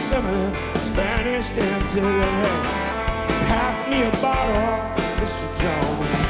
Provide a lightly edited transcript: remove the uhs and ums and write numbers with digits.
summer Spanish dancing. Hey, pass me a bottle, Mr. Jones.